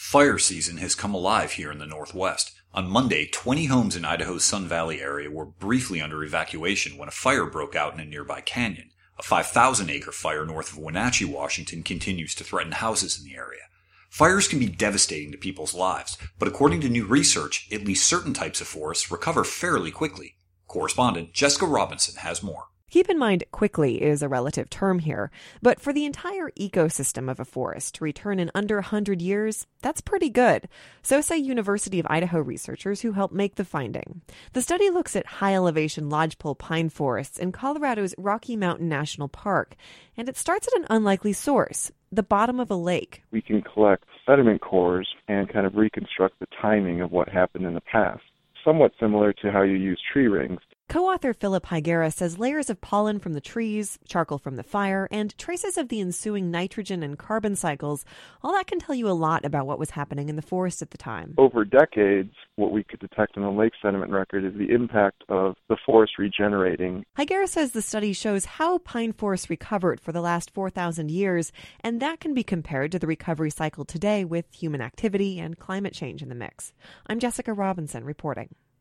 Fire season has come alive here in the Northwest. On Monday, 20 homes in Idaho's Sun Valley area were briefly under evacuation when a fire broke out in a nearby canyon. A 5,000-acre fire north of Wenatchee, Washington continues to threaten houses in the area. Fires can be devastating to people's lives, but according to new research, at least certain types of forests recover fairly quickly. Correspondent Jessica Robinson has more. Keep in mind, quickly is a relative term here, but for the entire ecosystem of a forest to return in under 100 years, that's pretty good. So say University of Idaho researchers who helped make the finding. The study looks at high-elevation lodgepole pine forests in Colorado's Rocky Mountain National Park, and it starts at an unlikely source, the bottom of a lake. We can collect sediment cores and kind of reconstruct the timing of what happened in the past, somewhat similar to how you use tree rings. Co-author Philip Higuera says layers of pollen from the trees, charcoal from the fire, and traces of the ensuing nitrogen and carbon cycles, all that can tell you a lot about what was happening in the forest at the time. Over decades, what we could detect in the lake sediment record is the impact of the forest regenerating. Higuera says the study shows how pine forests recovered for the last 4,000 years, and that can be compared to the recovery cycle today with human activity and climate change in the mix. I'm Jessica Robinson reporting.